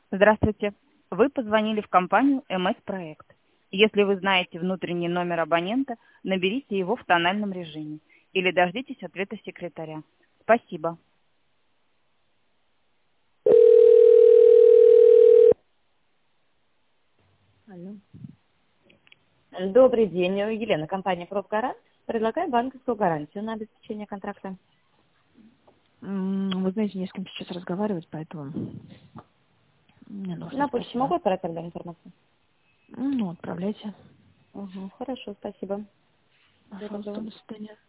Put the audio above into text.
Здравствуйте. Вы позвонили в компанию МС-проект. Если вы знаете внутренний номер абонента, наберите его в тональном режиме или дождитесь ответа секретаря. Спасибо. Алло. Добрый день, Елена, компания «Профгарант». Предлагаю банковскую гарантию на обеспечение контракта. Вы знаете, не с кем сейчас разговаривать, поэтому мне нужно. На почту Спасибо. могу отправить тогда информацию? Ну, отправляйте. Угу, хорошо, спасибо. Всего Пожалуйста, доброго. до свидания.